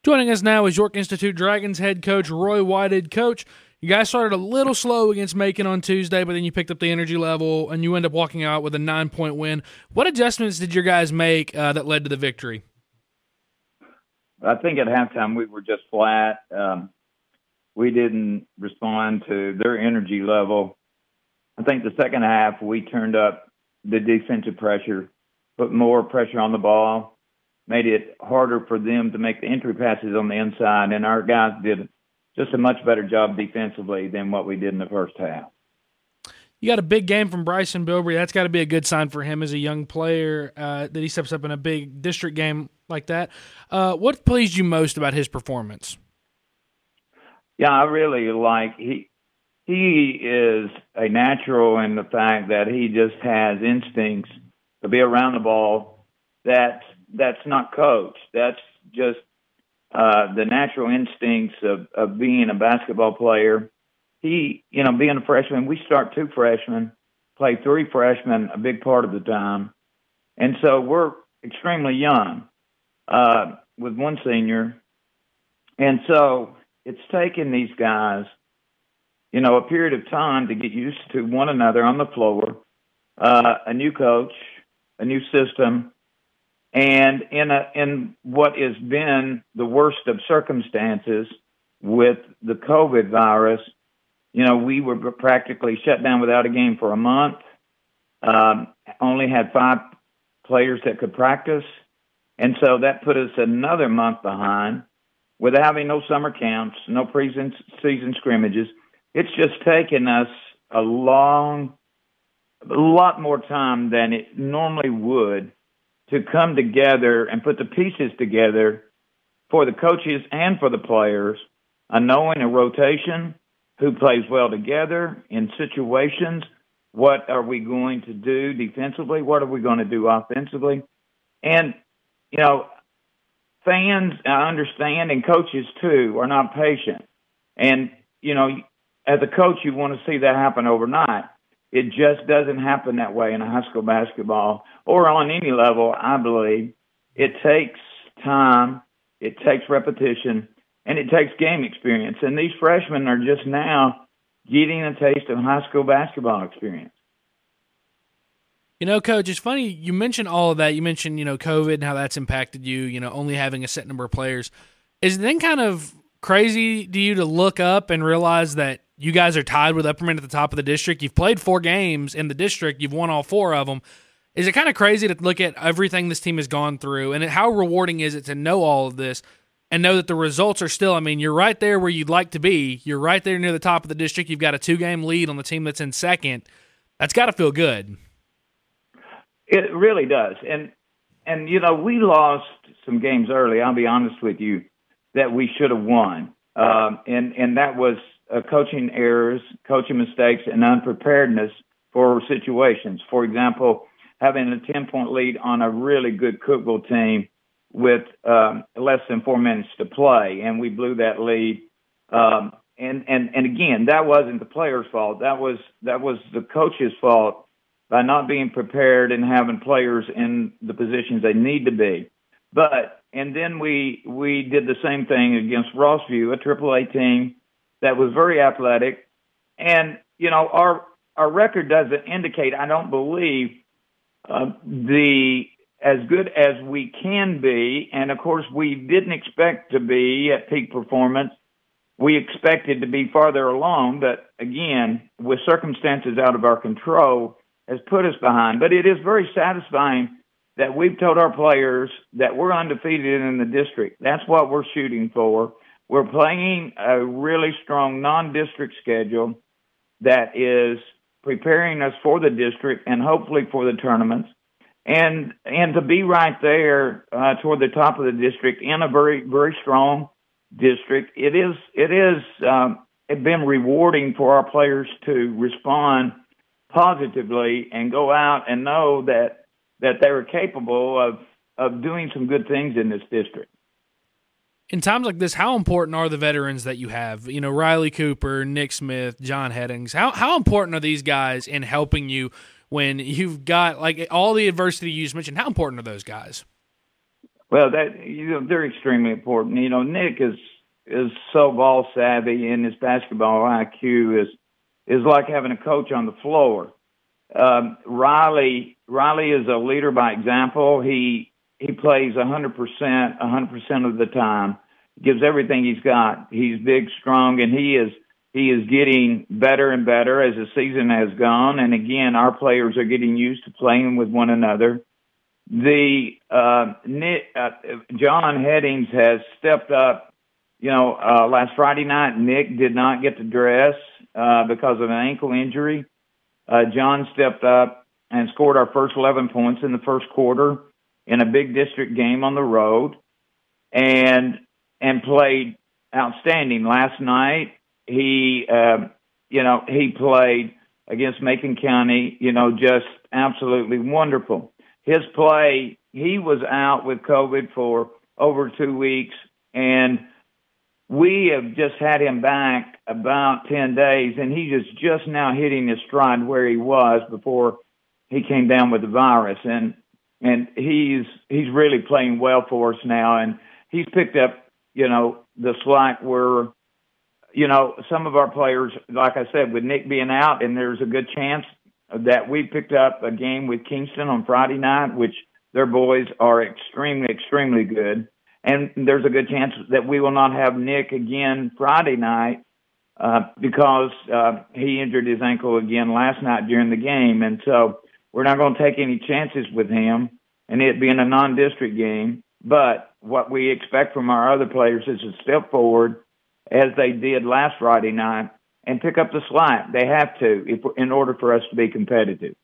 Joining us now is York Institute Dragons head coach Roy Whitehead. Coach, you guys started a little slow against Macon on Tuesday, but then you picked up the energy level and you end up walking out with a 9-point win. What adjustments did your guys make that led to the victory? I think at halftime we were just flat. We didn't respond to their energy level. I think the second half we turned up the defensive pressure, put more pressure on the ball, made it harder for them to make the entry passes on the inside, and our guys did just a much better job defensively than what we did in the first half. You got a big game from Bryson Bilbrey. That's got to be a good sign for him as a young player that he steps up in a big district game like that. What pleased you most about his performance? Yeah, I really like he is a natural in the fact that he just has instincts to be around the ball. That's not coached. That's just the natural instincts of being a basketball player. He, being a freshman, we start 2 freshmen, play 3 freshmen a big part of the time. And so we're extremely young with 1 senior. And so it's taken these guys, a period of time to get used to one another on the floor, a new coach, a new system, and in what has been the worst of circumstances with the COVID virus, we were practically shut down without a game for a month, only had 5 players that could practice, and so that put us another month behind with having no summer camps, no preseason scrimmages. It's just taken us a lot more time than it normally would to come together and put the pieces together for the coaches and for the players, knowing a rotation, who plays well together in situations, what are we going to do defensively, what are we going to do offensively. And, fans, I understand, and coaches too, are not patient. And, as a coach, you want to see that happen overnight. It just doesn't happen that way in high school basketball or on any level, I believe. It takes time, it takes repetition, and it takes game experience. And these freshmen are just now getting a taste of high school basketball experience. Coach, it's funny, you mentioned all of that. You mentioned, COVID and how that's impacted you, only having a set number of players. Is it then kind of crazy to you to look up and realize that you guys are tied with Upperman at the top of the district? You've played 4 games in the district. You've won all 4 of them. Is it kind of crazy to look at everything this team has gone through, and how rewarding is it to know all of this and know that the results are still, you're right there where you'd like to be. You're right there near the top of the district. You've got a 2-game lead on the team that's in second. That's got to feel good. It really does. And we lost some games early, I'll be honest with you, that we should have won. And that was coaching errors, coaching mistakes, and unpreparedness for situations. For example, having a 10-point lead on a really good Cookeville team with less than 4 minutes to play, and we blew that lead. And again, that wasn't the players' fault. That was the coach's fault by not being prepared and having players in the positions they need to be. And then we did the same thing against Rossview, a AAA team that was very athletic. And, our record doesn't indicate, I don't believe, as good as we can be. And, of course, we didn't expect to be at peak performance. We expected to be farther along, but, again, with circumstances out of our control, has put us behind. But it is very satisfying that we've told our players that we're undefeated in the district. That's what we're shooting for. We're playing a really strong non-district schedule that is preparing us for the district and hopefully for the tournaments. And to be right there toward the top of the district in a very, very strong district, it's been rewarding for our players to respond positively and go out and know that they were capable of doing some good things in this district. In times like this, how important are the veterans that you have? Riley Cooper, Nick Smith, John Headings. How important are these guys in helping you when you've got all the adversity you just mentioned? How important are those guys? Well, they're extremely important. Nick is so ball savvy, and his basketball IQ is like having a coach on the floor. Riley is a leader by example. He plays 100% of the time. Gives everything he's got. He's big, strong, and he is getting better and better as the season has gone. And again, our players are getting used to playing with one another. John Headings has stepped up. Last Friday night, Nick did not get to dress because of an ankle injury. John stepped up and scored our first 11 points in the first quarter in a big district game on the road, and played outstanding. Last night, he played against Macon County, just absolutely wonderful. His play, he was out with COVID for over 2 weeks, and we have just had him back about 10 days, and he is just now hitting his stride where he was before he came down with the virus. And he's really playing well for us now, and he's picked up, the slack where, some of our players, like I said, with Nick being out, and there's a good chance that we picked up a game with Kingston on Friday night, which their boys are extremely, extremely good. And there's a good chance that we will not have Nick again Friday night because he injured his ankle again last night during the game. And so we're not going to take any chances with him, and it being a non-district game. But what we expect from our other players is to step forward, as they did last Friday night, and pick up the slack. They have to in order for us to be competitive.